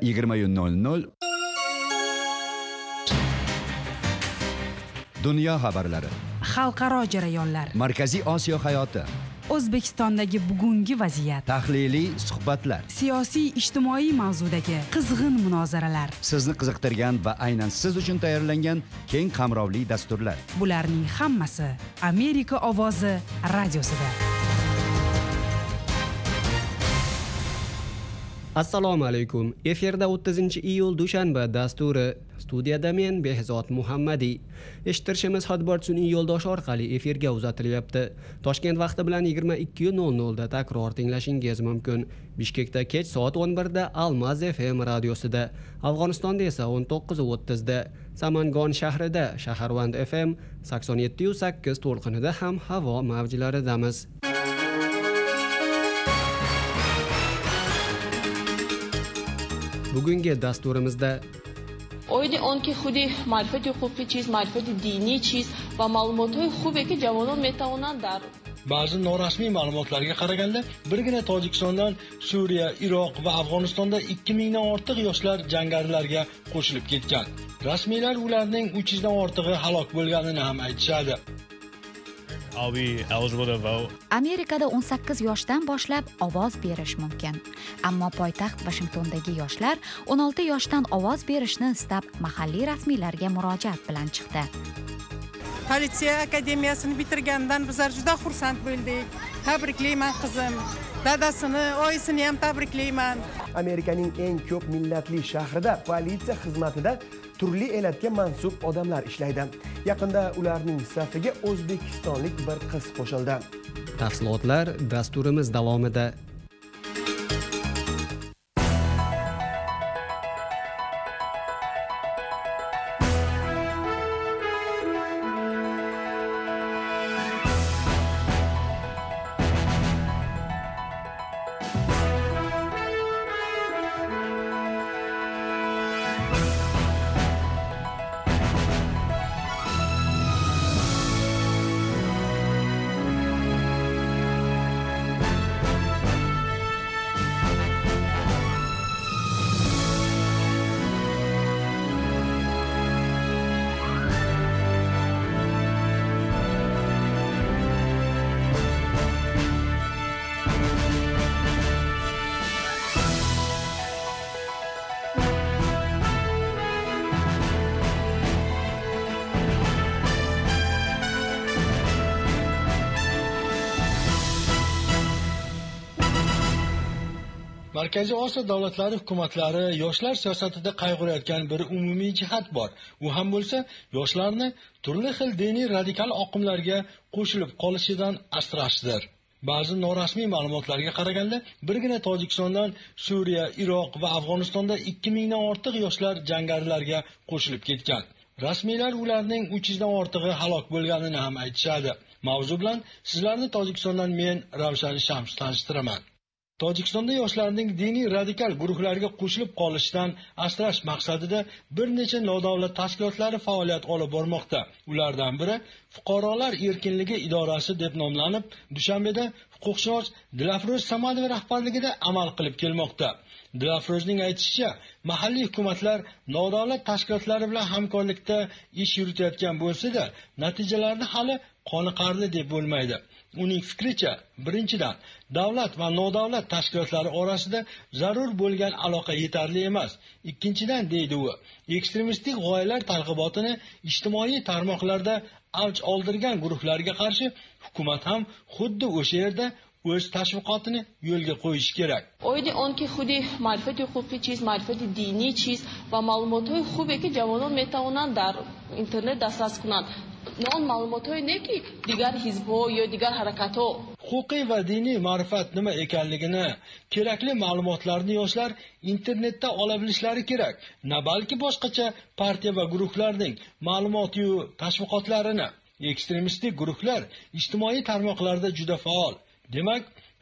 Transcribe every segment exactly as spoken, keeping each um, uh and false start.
yigirma nol nol. Dunyo xabarlari, xalqaro jarayonlar, Markaziy Osiyo hayoti, O'zbekistondagi bugungi vaziyat, tahliliy suhbatlar, siyosiy ijtimoiy mavzudagi qizg'in munozaralar, sizni qiziqtirgan va aynan siz uchun tayyorlangan keng qamrovli dasturlar. Bularning hammasi Amerika ovozi radiosida. Assalomu alaykum. Efirda o'ttizinchi iyul dushanba dasturi. Studiyada men Behzod Muhammadiy. Eshittirishimiz Hotbird-sun'iy yo'ldosh orqali efirga uzatilyapti. Toshkent vaqti bilan yigirma ikki nol nol da takror tinglashingiz mumkin. Bishkekda kech soat o'n birda Almaz F M radiosida, Afg'onistonda esa o'n to'qqiz o'ttiz da, Samangon shahrida Shaharvand F M sakson yetti nuqta sakkiz to'lqinida ham havo mavjlaridamiz. Bugungi dasturimizda اوید آن که خودی معرفت حقوقی چیز، معرفت دینی چیز و معلومات‌های خوبی که جوانان میتوانند در ba'zi norasmiy ma'lumotlarga qaraganda birgina Tojikistondan Suriya, Iroq va Afg'onistonda ikki mingdan ortiq yoshlar jangarilarga qo'shilib ketgan. Rasmiylar ularning uch yuzdan ortig'i halok bo'lganini ham aytishadi. Amerikada o'n sakkiz yoshdan boshlab ovoz berish mumkin. Ammo poytaxt Washingtondagi yoshlar o'n olti yoshdan ovoz berishni istab mahalliy rasmiylarga murojaat bilan chiqdi. Politsiya akademiyasini bitirgandan bizlar juda xursand bo'ldik. Tabriklayman qizim. Dadasini, oyisini ham tabriklayman. Amerikaning eng ko'p millatli shahrida politsiya xizmatida turli elatga mansub odamlar ishlaydi. Yaqinda ularning safiga o'zbekistonlik bir qiz qo'shildi. Tafsilotlar dasturimiz davomida. Markaziy Osiyo davlatlari hukumatlari yoshlar siyosatida qayg'urayotgan bir umumiy jihat bor. U ham bo'lsa, yoshlarni turli xil diniy radikal oqimlarga qo'shilib qolishidan asrashdir. Ba'zi norasmiy ma'lumotlarga qaraganda, birgina Tojikistondan Suriya, Iroq va Afg'onistonda ikki mingdan ortiq yoshlar jangarilarga qo'shilib ketgan. Rasmiylar ularning uch yuzdan ortig'i halok bo'lganini ham aytishadi. Mavzu bilan sizlarni Tojikistondan men Ravshan Shams tanishtiraman. Tojikistonda yoshlarning diniy radikal guruhlarga qo'shilib qolishidan asrash maqsadida bir necha nodavlat tashkilotlari faoliyat olib bormoqda. Ulardan biri Fuqarolar erkinligi idorasi deb nomlanib, Dushanbeda huquqshunos Dilafroz Samadov rahbarligida amal qilib kelmoqda. Dilafrozning aytishicha, mahalliy hukumatlar nodavlat tashkilotlari bilan hamkorlikda ish yuritayotgan bo'lsa-da, natijalarni hali qoniqarli deb bo'lmaydi. Uning fikricha, birinchidan, davlat va nodavlat tashkilotlari orasida zarur bo'lgan aloqa yetarli emas. Ikkinchidan, deydi u, ekstremistik g'oyalar targ'ibotini ijtimoiy tarmoqlarda avj oldirgan guruhlarga qarshi hukumat ham xuddi o'sha yerda o'z tashviqotini yo'lga qo'yishi kerak. اوید آن که خودی معرفت حقوقی چیز، معرفت دینی چیز و معلومات‌های خوبی که جوانان میتوانند در اینترنت دسترسی کنند. نه آن معلومات‌های نه که دیگر حزب‌ها یا دیگر حرکت‌ها. Huquqiy va diniy ma'rifat nima ekanligini, kerakli ma'lumotlarni yoshlar internetda ola bilishlari kerak. Na balki boshqacha partiya va guruhlarning ma'lumot-yu tashviqotlarini. Ekstremistik guruhlar ijtimoiy tarmoqlarda juda faol. Demak,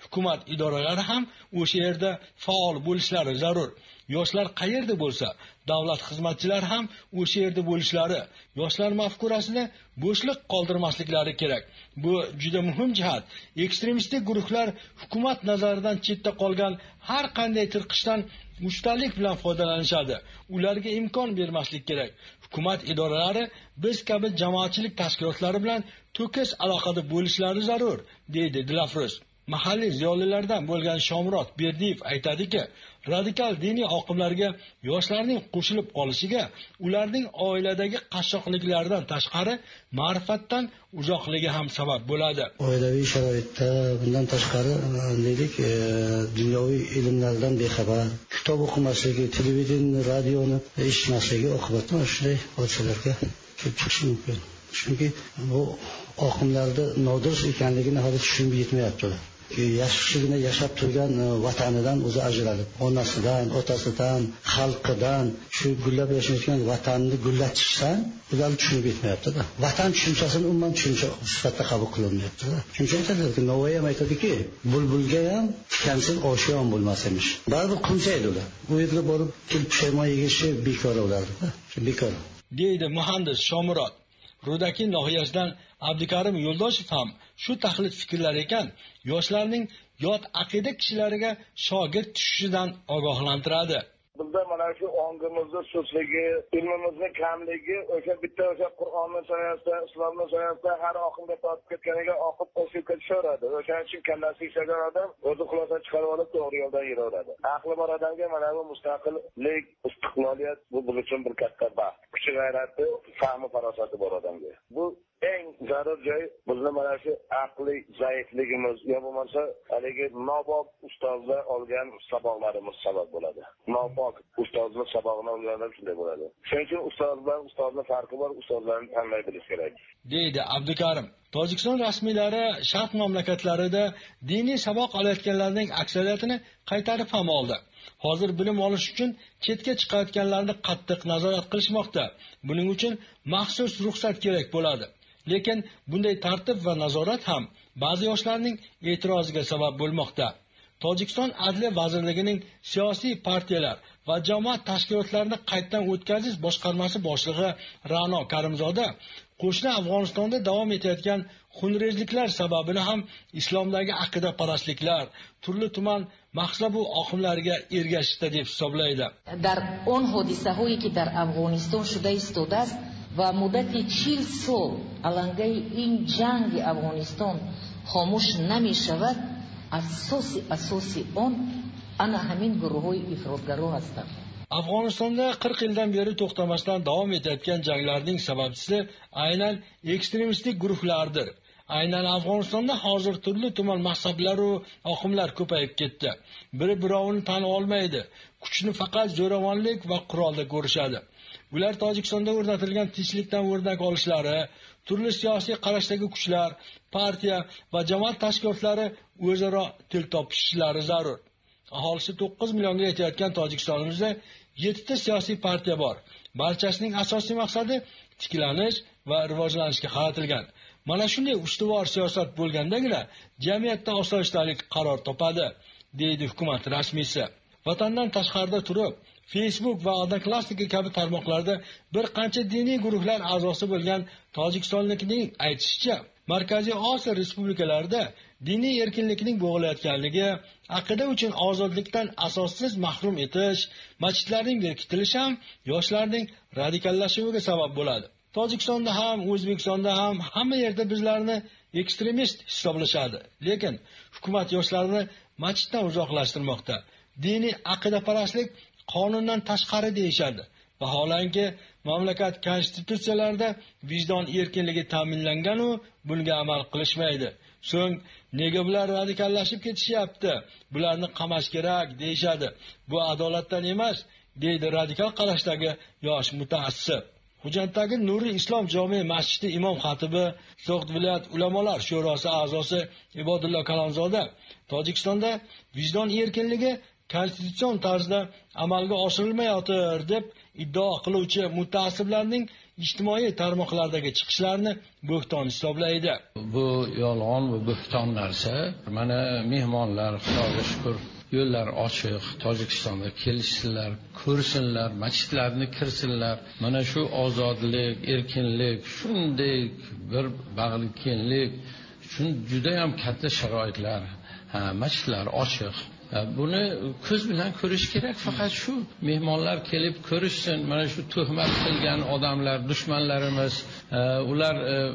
Hukumat idoralari ham o'sha yerda faol bo'lishlari zarur. Yoshlar qayerda bo'lsa, davlat xizmatchilari ham o'sha yerda bo'lishlari, yoshlar mafkurasida bo'shliq qoldirmasliklari kerak. Bu juda muhim jihat. Ekstremistik guruhlar hukumat nazaridan chetda qolgan har qanday tirqishdan ustalik bilan foydalanishadi. Ularga imkon bermaslik kerak. Hukumat idoralari biz kabi jamoatchilik tashkilotlari bilan to'kis aloqada bo'lishlari zarur, deydi Dilafruz. Mahalliy ziyolilardan bo'lgan Shomurod Berdiyev aytadiki, radikal diniy oqimlarga yoshlarning qo'shilib qolishiga ularning oiladagi qashshoqliklardan tashqari ma'rifatdan uzoqligi ham sabab bo'ladi. Oilaviy sharoitda bundan tashqari deylik, e, dunyoviy ilmlardan bexabar, kitob o'qimasligi, televideniya, radioni eshitmasligi oqibatda shunday hodisalarga kelib chiqishi mumkin. Chunki bu oqimlarda nodurust ekanligini hali tushunib yetmayapti. Yaxshigina yashab turgan vatanidan o'zi ajralib, onasidan, otasidan, xalqidan, shu gullab yashayotgan vatanni gullatishdan ular tushunib yetmayapti-da. Vatan tushunchasini umuman tushuncha sifatida qabul qilinmayapti-da. Shuncha aytadiki, Navoiy ham aytadiki, bulbulga ham tikansiz oshi ham bo'lmas emish. Baribir qumsaydi ular. U yerga borib kelib pushaymon yegishi bekor ulardi-da. Shu bekor. Deydi muhandis Shomurod. Rudaki nohiyasidan Abdukarim Yo'ldoshev ham shu tahlil fikrlar ekan, yoshlarning yot aqida kishilariga shogird tushishidan ogohlantiradi. Bizda mana shu ongimizda sustligi, ilmimizni kamligi, o'sha bitta o'sha Qur'onning soyasida, islomning soyasida har oqimga tortib ketganiga oqib qo'shib ketishaveradi. O'shaning uchun kallasi ishlagan odam o'zi xulosa chiqarib olib to'g'ri yo'ldan yuraveradi. Aqli bor odamga mana bu mustaqillik, istiqloliyat bu biz uchun bir katta baxt. Kuch g'ayrati, fahmi farosati bor odamga. Bu eng zarur joy bizni mana shu aqliy zaifligimiz yo bo'lmasa haligi nobop ustozlar olgan saboqlarimiz sabab bo'ladi. Nopok ustozning sabog'ini olganlar shunday bo'ladi. Shuning uchun ustozlar ustozning farqi bor, ustozlarni tanlay bilish kerak. Deydi Abdukarim. Tojikiston rasmiylari sharq mamlakatlarida diniy saboq olayotganlarning aksariyatini qaytarib ham oldi. Hozir bilim olish uchun chetga chiqayotganlarni qattiq nazorat qilishmoqda. Buning uchun maxsus ruxsat kerak bo'ladi. Lekin bunday tartib va nazorat ham ba'zi yoshlarning e'tiroziga sabab bo'lmoqda. Tojikiston Adliya vazirligining siyosiy partiyalar va jamoat tashkilotlarini qaytadan o'tkazish boshqarmasi boshlig'i Ra'no Karimzoda qo'shni Afg'onistonda davom etayotgan xunrezliklar sababini ham islomdagi aqidaparastliklar, turli tuman mahsabu oqimlarga ergashishda deb hisoblaydi. Dar on hodisahoyi ki dar Afg'oniston shuda istoda ast va muddati чил сол алангаи ин ҷанги Афғонистон хомӯш намешавад, асоси асоси он ана ҳамин гурӯҳҳои ифротгаро ҳастанд. Afg'onistonda qirq yildan beri to'xtamasdan davom etayotgan janglarning sababchisi aynan ekstremistik guruhlardir. Aynan Afg'onistonda hozir turli tuman mazhablar va oqimlar ko'payib ketdi. Biri birovini tan olmaydi. Kuchni faqat zo'ravonlik va qurolda ko'rishadi. Ular Tojikistonda o'rnatilgan tinchlikdan o'rnak olishlari, turli siyosiy qarashdagi kuchlar, partiya va jamoat tashkilotlari o'zaro til topishishlari zarur. Aholisi to'qqiz millionga yetayotgan Tojikistonimizda yettita siyosiy partiya bor. Barchasining asosiy maqsadi tiklanish va rivojlanishga qaratilgan. Mana shunday ustuvor siyosat bo'lgandagina jamiyatda osoyishtalik qaror topadi, deydi hukumat rasmiysi. Vatandan tashqarida turib, Facebook va Odnoklassniki kabi tarmoqlarda bir qancha diniy guruhlar a'zosi bo'lgan Tojikistonlikning aytishicha, Markaziy Osiyo respublikalarida diniy erkinlikning bo'g'ilayotganligi, aqida uchun ozodlikdan asossiz mahrum etish, masjidlarning berkitilishi ham yoshlarning radikallashuviga sabab bo'ladi. Tojikistonda ham, O'zbekistonda ham hamma yerda bizlarni ekstremist hisoblashadi. Lekin hukumat yoshlarni masjiddan uzoqlashtirmoqda. Diniy aqidaparastlik qonundan tashqari deyishadi. Vaholanki, mamlakat konstitutsiyalarida vijdon erkinligi ta'minlangan u bunga amal qilishmaydi. So'ng nega bular radikallashib ketishyapti? Bularni qamash kerak deyishadi. Bu adolatdan emas, deydi radikal qarashdagi yosh mutaassib. Xo'jandagi Nuriy Islom jome masjidi imom xatibi, So'g'd viloyat ulamolar shurosi a'zosi Ibodullo Kalonzoda Tojikistonda vijdon erkinligi konstitutsion tarzda amalga oshirilmayotir deb iddao qiluvchi mutaassiblarning ijtimoiy tarmoqlardagi chiqishlarni bo'hton hisoblaydi. Bu yolg'on va bo'hton narsa. Mana mehmonlar, Xudoga shukr, yo'llar ochiq, Tojikistonga kelishsinlar, ko'rsinlar, masjidlarni kirsinlar. Mana shu ozodlik, erkinlik, shunday bir bag'rikenglik, shun juda ham katta sharoitlar. Ha, masjidlar ochiq. Buni ko'z bilan ko'rish kerak, faqat shu mehmonlar kelib ko'rishsin. Mana shu tuhmat qilgan odamlar, dushmanlarimiz, ular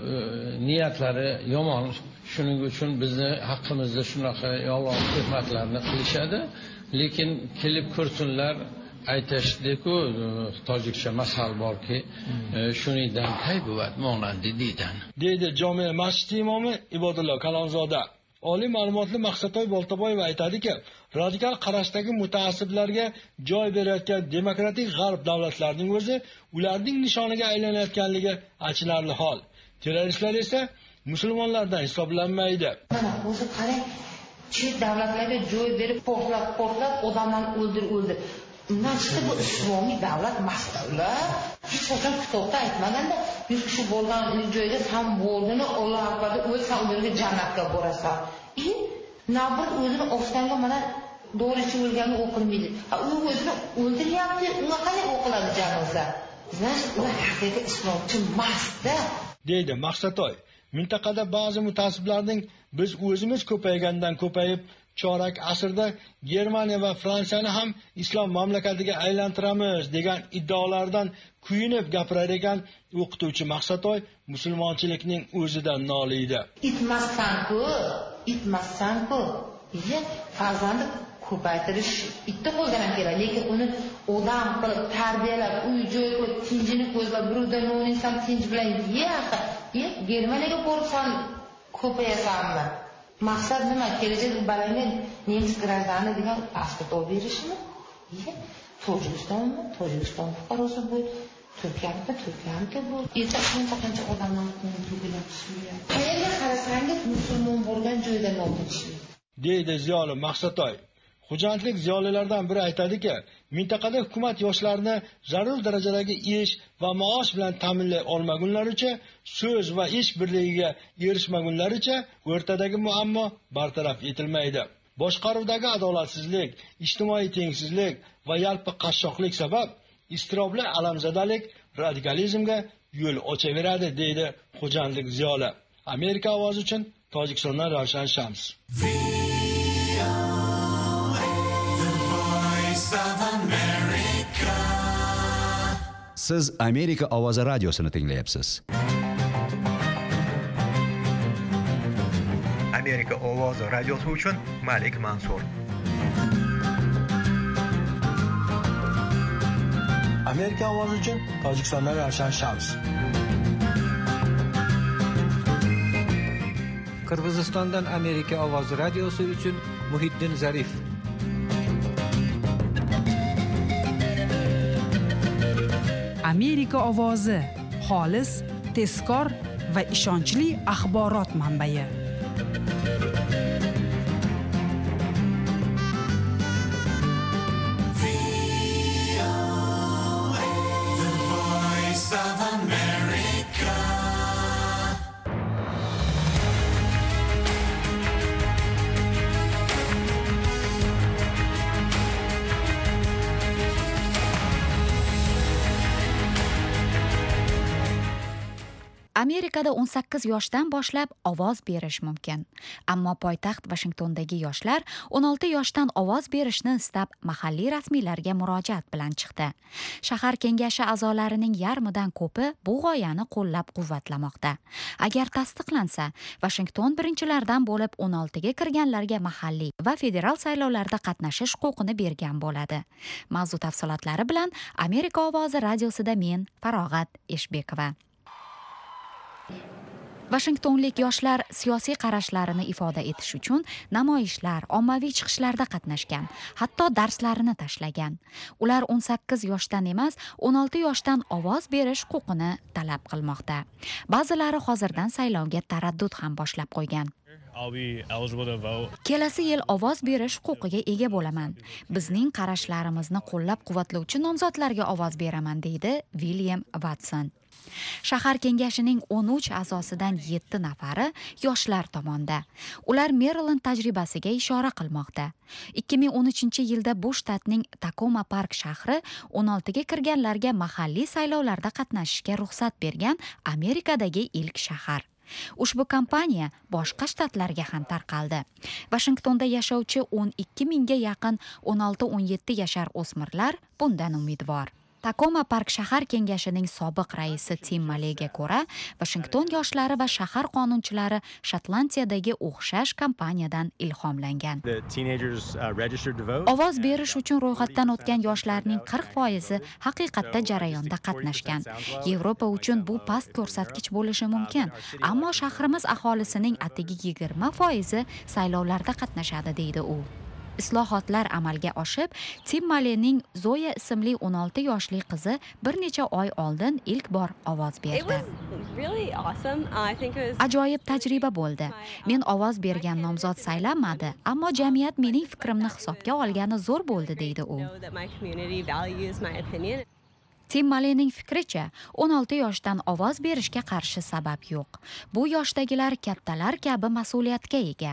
niyatlari yomon. Shuning uchun bizni haqqimizda shunaqa yolg'on tuhmatlarni qilishadi, lekin kelib ko'rsinlar. Aytishdi-ku, tojikcha masal borki, shunidan taybuvat monandi deydan. Deydi jome masjid imomi Ibodullo Kalonzoda. Oliy ma'lumotli Maqsatoy Boltaboyev aytadiki, radikal qarashdagi mutaassiblarga joy berayotgan demokratik g'arb davlatlarining o'zi ularning nishoniga aylanayotganligi achinarli hol. Terroristlar esa musulmonlardan hisoblanmaydi. Mana o'zi qarang, chet davlatlarga joy berib portlab-portlab odamlarni o'ldir o'ldir. Undan chiqib bu islomiy davlat mas'ullar hech qachon kitobda aytmaganda, yuz kishi bo'lgan joyda ham bo'ldini Alloh akbarda o'lsa ularga jannatga borasan. E, nabir o'zini ostonga mana do'richi o'lgani o'qilmaydi. Ha, u o'zini o'ldiryapti, unga qanday o'qiladi janoza? Bizlar ular haqiqiy islomchi emasda, deydi Maqsatoy. Mintaqada ba'zi mutaassiblarning biz o'zimiz ko'paygandan ko'payib chorak asrda Germaniya va Fransiyani ham islom mamlakatiga aylantiramiz degan iddaolardan kuyinib gapirar ekan o'qituvchi Maqsatoy musulmonchilikning o'zidan noliydi. Itmassan-ku, itmassan-ku. Iye, farzandi ko'paytirish bitta qo'ldan ham keladi, lekin uni odam qilib tarbiyalab, uy joy qilib, tinchini ko'zlab, birovdan no'ninsam tinch bilan yeyapti. E, Germaniyaga borsan ko'payasanmi? Maqsad nima? Kelajak balanga nemis gражданы degan pasport olib berishmi? Tojikistonmi? Tojikiston fuqarosi bu, Turkiyaniki, Turkiyaniki bu. Erta qancha qancha odamlar to'g'rilab qayerga qarasangiz musulmon bo'lgan joyda notinchlik. Deydi ziyoli Maqsatoy. Xo'jandlik ziyolilaridan biri aytadiki, mintaqada hukumat yoshlarni zarur darajadagi ish va maosh bilan ta'minlay olmagunlaricha, so'z va ish birligiga erishmagunlaricha o'rtadagi muammo bartaraf etilmaydi. Boshqaruvdagi adolatsizlik, ijtimoiy tengsizlik va yalpi qashshoqlik sabab iztirobli alamzadalik radikalizmga yo'l ochaveradi, deydi xo'jandlik ziyoli. Amerika ovozi uchun Tojikistondan Ravshan Shams. Siz Amerika ovozi radiosini tinglayapsiz. Amerika ovozi radiosi uchun Malik Mansur. Amerika ovozi uchun Tojikistondan Ravshan Shams. Qirg'izistondan Amerika ovozi radiosi uchun Muhiddin Zarif. Amerika ovozi xolis, tezkor va ishonchli axborot manbai. Amerikada o'n sakkiz yoshdan boshlab ovoz berish mumkin. Ammo poytaxt Washingtondagi yoshlar o'n olti yoshdan ovoz berishni istab mahalliy rasmiylarga murojaat bilan chiqdi. Shahar kengashi a'zolarining yarmidan ko'pi bu g'oyani qo'llab-quvvatlamoqda. Agar tasdiqlansa, Washington birinchilardan bo'lib o'n oltiga kirganlarga mahalliy va federal saylovlarda qatnashish huquqini bergan bo'ladi. Mavzu tafsilotlari bilan Amerika ovozi radiosida men Farog'at Eshbekova. Washingtonlik yoshlar siyosiy qarashlarini ifoda etish uchun namoyishlar, ommaviy chiqishlarda qatnashgan, hatto darslarini tashlagan. Ular o'n sakkiz yoshdan emas, o'n olti yoshdan ovoz berish huquqini talab qilmoqda. Ba'zilari hozirdan saylovga taraddud ham boshlab qo'ygan. Kelasi yil ovoz berish huquqiga ega bo'laman. Bizning qarashlarimizni qo'llab-quvvatlovchi nomzodlarga ovoz beraman, deydi William Watson. Shahar kengashining o'n uch a'zosidan yetti nafari yoshlar tomonda. Ular Maryland tajribasiga ishora qilmoqda. ikki ming o'n uchinchi yilda bu shtatning Takoma Park shahri o'n oltiga kirganlarga mahalliy saylovlarda qatnashishga ruxsat bergan Amerikadagi ilk shahar. Ushbu kampaniya boshqa shtatlarga ham tarqaldi. Washingtonda yashovchi o'n ikki mingga yaqin o'n olti o'n yetti yashar o'smirlar bundan umidvor. Takoma Park shahar kengashining sobiq raisi Tim Maleyga ko'ra, Washington yoshlari va shahar qonunchilari Shotlandiyadagi o'xshash kampaniyadan ilhomlangan. Ovoz berish uchun ro'yxatdan o'tgan yoshlarning qirq foizi haqiqatda jarayonda qatnashgan. Yevropa uchun bu past ko'rsatkich bo'lishi mumkin, ammo shahrimiz aholisining atigi yigirma foizi saylovlarda qatnashadi, deydi u. Islohotlar amalga oshib, Tim Maleyning Zoya ismli o'n olti yoshli qizi bir necha oy oldin ilk bor ovoz berdi. Ajoyib tajriba bo'ldi. Men ovoz bergan nomzod saylanmadi, ammo jamiyat mening fikrimni hisobga olgani zo'r bo'ldi, deydi u. Tim Maleyning fikricha, o'n olti yoshdan ovoz berishga qarshi sabab yo'q. Bu yoshdagilar kattalar kabi mas'uliyatga ega.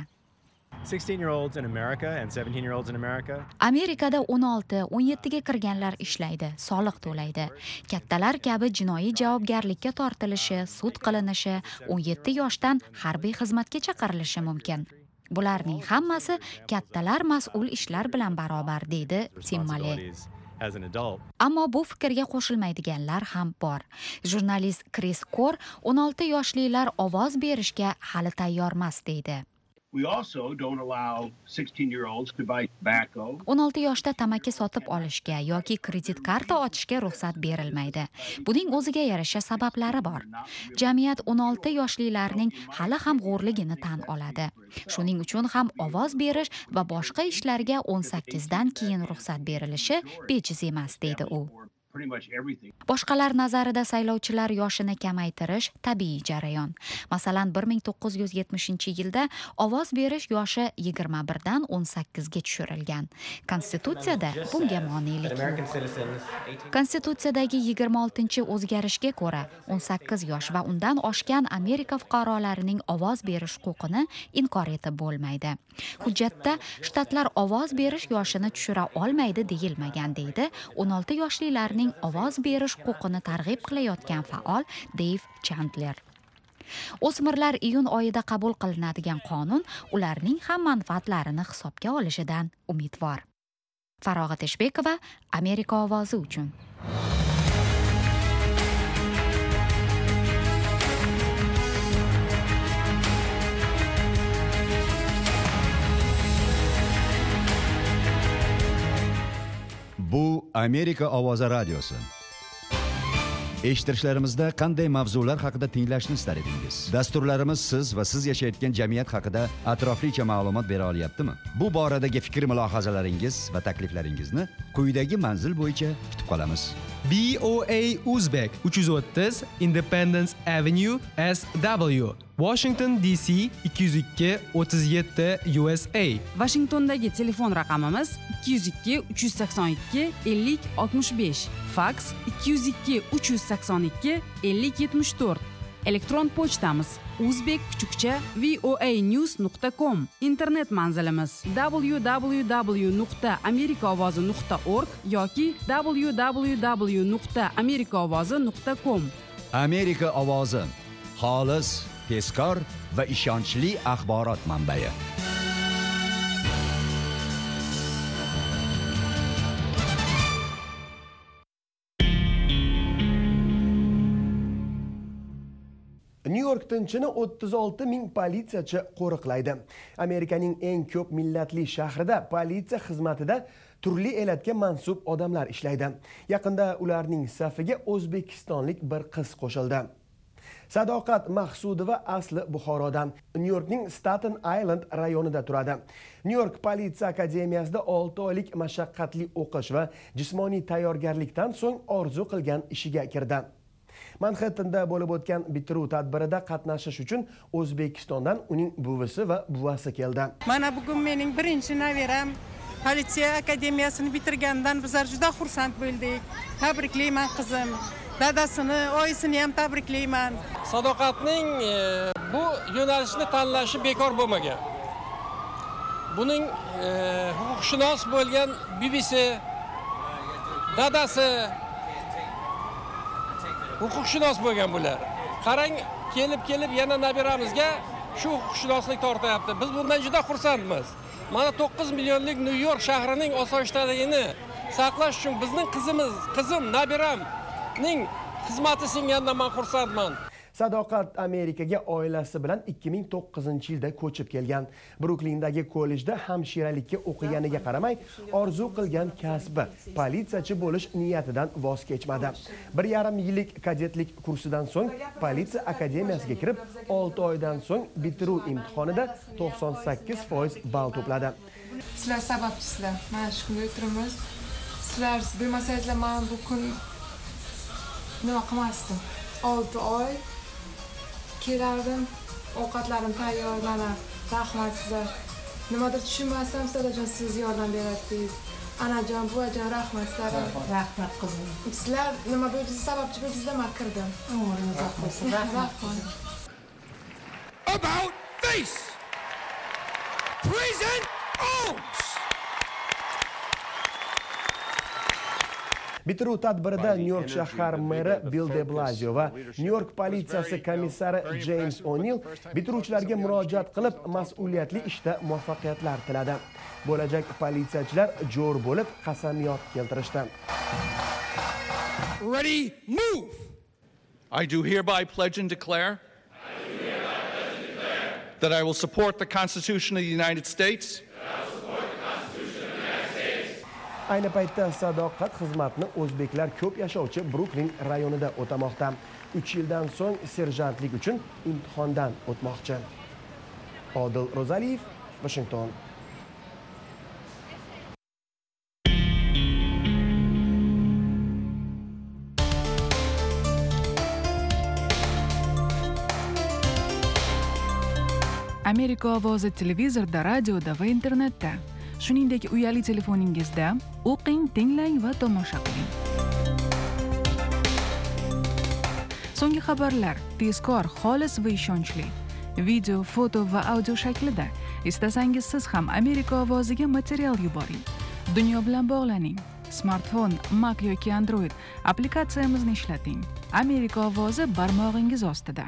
Amerikada o'n olti o'n yettiga kirganlar ishlaydi, soliq to'laydi. Kattalar kabi jinoiy javobgarlikka tortilishi, sud qilinishi, o'n yetti yoshdan harbiy xizmatga chaqirilishi mumkin. Bularning hammasi kattalar mas'ul ishlar bilan barobar, deydi Tim Maley. Ammo bu fikrga qo'shilmaydiganlar ham bor. Jurnalist Chris Kor o'n olti yoshlilar ovoz berishga hali tayyormas, deydi. o'n olti yoshda tamaki sotib olishga yoki kredit karta ochishga ruxsat berilmaydi. Buning o'ziga yarasha sabablari bor. Jamiyat o'n olti yoshlilarning hali ham g'o'rligini tan oladi. Shuning uchun ham ovoz berish va boshqa ishlarga o'n sakkizdan keyin ruxsat berilishi bejiz emas, deydi u. Boshqalar nazarida saylovchilar yoshini kamaytirish tabiiy jarayon. Masalan, bir ming to'qqiz yuz yetmishinchi yilda ovoz berish yoshi yigirma birdan o'n sakkizga tushirilgan. Konstitutsiyada bunga monelik yo'q. Konstitutsiyadagi yigirma oltinchi o'zgarishga ko'ra, o'n sakkiz yosh va undan oshgan Amerika fuqarolarining ovoz berish huquqini inkor etib bo'lmaydi. Hujjatda shtatlar ovoz berish yoshini tushira olmaydi deyilmagan, deydi o'n olti yoshlilarning ovoz berish huquqini targ'ib qilayotgan faol Dave Chandler. O'smirlar iyun oyida qabul qilinadigan qonun ularning ham manfaatlarini hisobga olishidan umidvor. Farog'at Eshbekova, Amerika ovozi uchun. Bu Amerika ovozi radiosi. Eshittirishlarimizda qanday mavzular haqida tinglashni istar edingiz? Dasturlarimiz siz va siz yashayotgan jamiyat haqida atroflicha ma'lumot bera olyaptimi? Bu boradagi fikr-mulohazalaringiz va takliflaringizni quyidagi manzil bo'yicha kutib qolamiz. B O A Uzbek uch yuz o'ttiz Independence Avenue S W Washington D C ikki yuz ikki o'ttiz yetti U S A. Washingtondagi telefon raqamimiz ikki yuz ikki uch yuz sakson ikki ellik oltmish besh, fax ikki yuz ikki uch yuz sakson ikki ellik yetmish to'rt. Elektron pochtamiz uzbek kuchukcha voanews nuqta com. Internet manzilimiz w w w nuqta amerika ovozi nuqta org yoki w w w nuqta amerika ovozi nuqta com. Amerika ovozi, xolis, tezkor va ishonchli axborot manbai. Nyu-York tinchini o'ttiz olti ming politsiyachi qo'riqlaydi. Amerikaning eng ko'p millatli shahrida politsiya xizmatida turli elatga mansub odamlar ishlaydi. Yaqinda ularning safiga o'zbekistonlik bir qiz qo'shildi. Sadoqat Mahsudova asli Buxorodan, Nyu-Yorkning Staten Island rayonida turadi. Nyu-York politsiya akademiyasida olti oylik mashaqqatli o'qish va jismoniy tayyorgarlikdan so'ng orzu qilgan ishiga kirdi. Manhattan'da bo'lib o'tgan bitiruv tadbirida qatnashish uchun O'zbekistondan uning buvisi va buvasi keldi. Mana bugun mening birinchi naviram politsiya akademiyasini bitirgandan bizlar juda xursand bo'ldik. Tabriklayman qizim. dadasini, oyisini ham tabriklayman. Sadoqatning e, bu yo'nalishni tanlashi bekor bo'lmagan. Buning e, huquqshunos bo'lgan bibisi, dadasi huquqshunos bo'lgan bular. Qarang, kelib-kelib yana nabiramizga shu huquqshunoslik tortyapti. Biz bundan juda xursandmiz. Mana to'qqiz millionlik Nyu-York shahrining osoyishtaligini saqlash uchun bizning qizimiz, qizim, nabiramning xizmati singandan men xursandman. Sadoqat Amerikaga oilasi bilan ikki ming to'qqizinchi yilda ko'chib kelgan. Bruklindagi kollejda hamshiralikka o'qiganiga qaramay, orzu qilgan kasbi politsiyachi bo'lish niyatidan voz kechmadi. bir yarim yillik kadetlik kursidan so'ng politsiya akademiyasiga kirib, olti oydan so'ng bitiruv imtihonida to'qson sakkiz foiz ball to'pladi. Sizlar sababchisizlar. Mana shu kunga o'tiramiz. Sizlar bilmasangizlar, men bu kun nima qilmasdim. olti oy kelardim, ovqatlarim tayyor, mana rahmat sizlar. Nimadir tushunmasam, Sadajon siz yordam berasiz. Anajon, buvajon, rahmat sizlarga. Rahmat qizim. Sizlar nima bo'ldingiz, sababchi bo'ldingizlar, men kirdim. Rahmat. About face. Prison owns. Bitiruv tadbirida Nyu-York shahar meri Bill de Blasio va Nyu-York politsiyasi komissari James O'Neill bitiruvchilarga murojaat qilib, mas'uliyatli ishda muvaffaqiyatlar tiladi. Bo'lajak politsiyachilar jo'r bo'lib, qasamyod keltirishdi. Ready, move. I do hereby pledge and declare that I will support the Constitution of the United States. Ayni paytda Sadoqat xizmatni o'zbeklar ko'p yashovchi Bruklin rayonida o'tamoqda. uch yildan so'ng serjantlik uchun imtihondan o'tmoqchi. Odil Rozaliyev, Washington. Amerika ovozi televizorda, radioda va internetda, shuningdek uyali telefoningizda o'qing, tinglang va tomosha qiling. So'nggi xabarlar tezkor, xolis va ishonchli. Video, foto va audio shaklida. Istasangiz siz ham Amerika ovoziga material yuboring. Dunyo bilan bog'laning. Smartfon, Mac yoki Android applikatsiyamizni ishlating. Amerika ovozi barmog'ingiz ostida.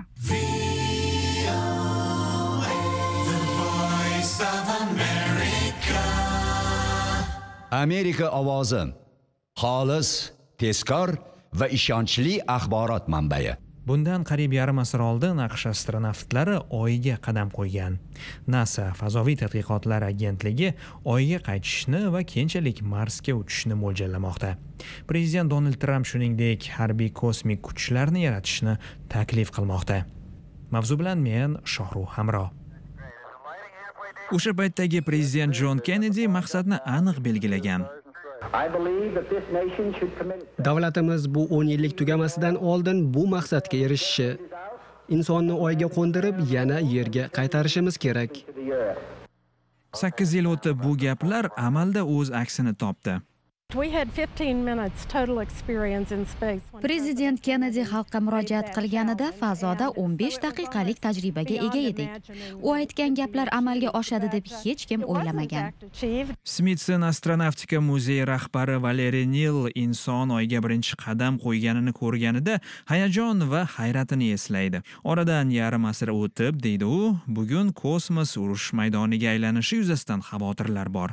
Amerika ovozi xolis, tezkor va ishonchli axborot manbai. Bundan qariyb yarim asr oldin AQSh astronavtlari Oyga qadam qo'ygan. NASA fazoviy tadqiqotlar agentligi Oyga qaytishni va keyinchalik Marsga uchishni mo'ljallamoqda. Prezident Donald Trump shuningdek harbiy kosmik kuchlarni yaratishni taklif qilmoqda. Mavzu bilan men Shohruh Hamro. O'sha paytdagi prezident John Kennedy maqsadni aniq belgilagan. Davlatimiz bu o'n yillik tugamasidan oldin bu maqsadga erishishi, insonni Oyga qo'ndirib, yana Yerga qaytarishimiz kerak. sakkiz yil o'tib bu gaplar amalda o'z aksini topdi. Prezident Kennedy xalqqa murojaat qilganida fazoda o'n besh daqiqalik tajribaga ega edik. U aytgan gaplar amalga oshadi deb hech kim o'ylamagan. Smithson astronavtika muzeyi rahbari Valerie Neal inson Oyga birinchi qadam qo'yganini ko'rganida hayajon va hayratini eslaydi. Oradan yarim asr o'tib, deydi u, bugun kosmos urush maydoniga aylanishi yuzasidan xavotirlar bor.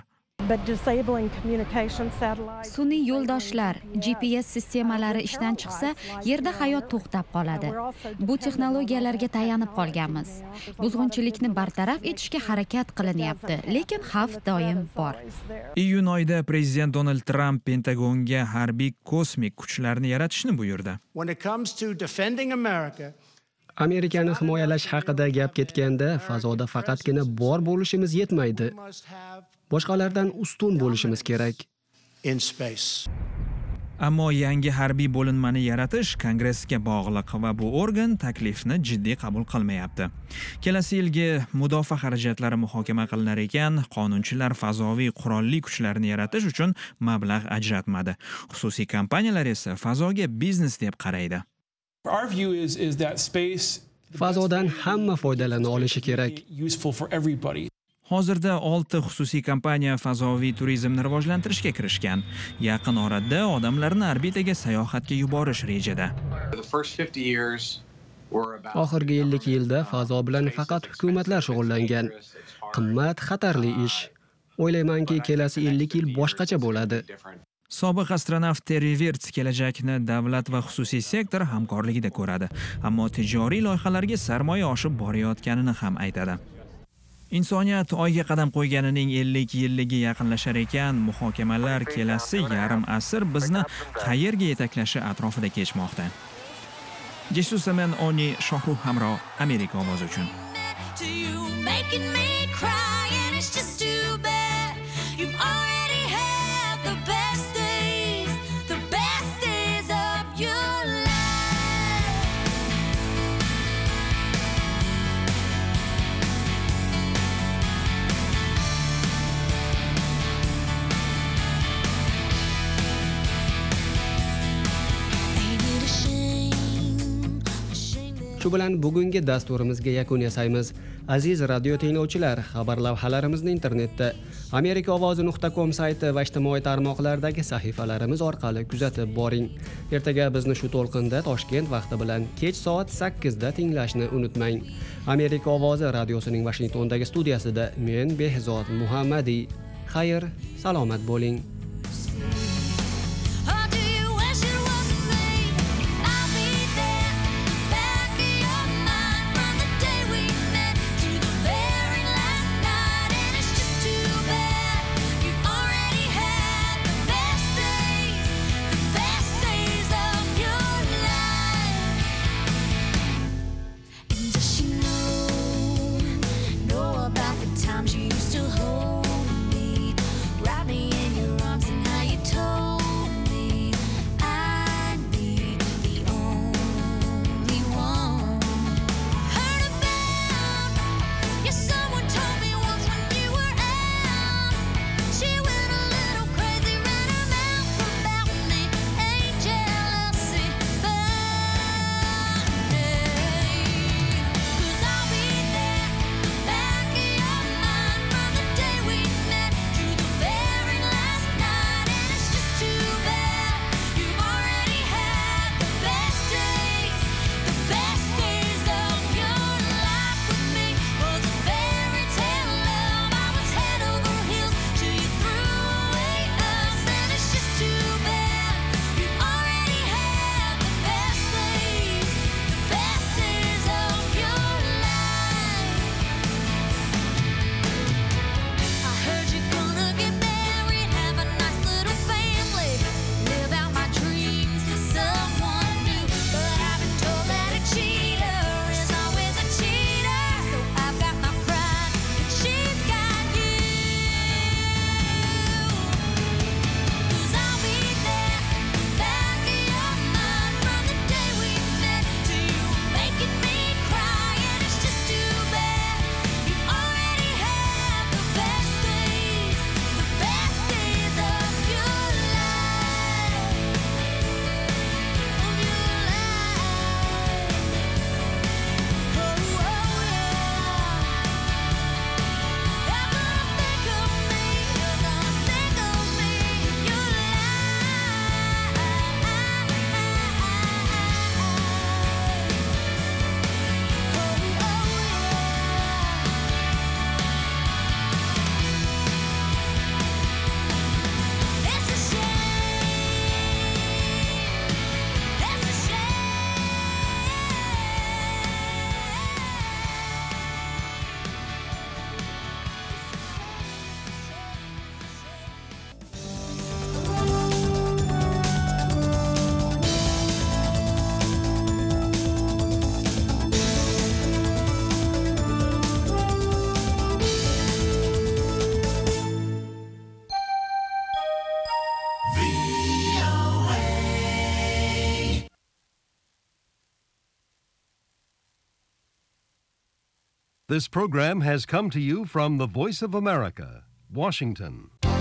Sun'iy yo'ldoshlar, G P S sistemalari ishdan chiqsa, Yerda hayot to'xtab qoladi. Bu texnologiyalarga tayanib qolganmiz. Buzg'unchilikni bartaraf etishga harakat qilinyapti, lekin xavf doim bor. Iyun oyida prezident Donald Trump Pentagonga harbiy kosmik kuchlarni yaratishni buyurdi. Amerikani himoyalash haqida gap ketganda, fazoda faqatgina bor bo'lishimiz yetmaydi. Boshqalardan ustun bo'lishimiz kerak. Ammo yangi harbiy bo'linmani yaratish Kongressga bog'liq va bu organ taklifni jiddiy qabul qilmayapti. Kelasi yilgi mudofaa xarajatlari muhokama qilinar ekan, qonunchilar fazoviy qurolli kuchlarni yaratish uchun mablag' ajratmadi. Xususiy kompaniyalar esa fazoga biznes deb qaraydi. Our view is is that space Fazodan hamma foydalana olishi kerak. useful for everybody. Hozirda olti xususiy kompaniya fazoviy turizmni rivojlantirishga kirishgan. Yaqin orada odamlarni orbitaga sayohatga yuborish rejada. Oxirgi ellik yilda fazo bilan faqat hukumatlar shug'ullangan. Qimmat, xatarli ish. O'ylaymanki, kelasi ellik yil boshqacha bo'ladi. Sobiq astronavt Terry Virts kelajakni davlat va xususiy sektor hamkorligida ko'radi, ammo tijoriy loyihalarga sarmoya oshib borayotganini ham aytadi. Insoniyat oyga qadam qo'yganining ellik yilligi yaqinlashar ekan, muhokamalar kelasi yarim asr bizni qayerga yetaklashi atrofida kechmoqda. Jesus Amen Oni Shohruh Hamro, Amerika ovozi uchun. Shu bilan bugungi dasturimizga yakun yasaymiz. Aziz radio tinglovchilar, xabar lavhalarimizni internetda amerika ovozi nuqta com sayti va ijtimoiy tarmoqlardagi sahifalarimiz orqali kuzatib boring. Ertaga bizni shu to'lqinda Toshkent vaqti bilan kech soat sakkizda tinglashni unutmang. Amerika ovozi radiosining Washingtondagi studiyasida men Behzod Muhammadi. Xayr, salomat bo'ling. Times you used to hold me, wrap me in your arms. This program has come to you from the Voice of America, Washington.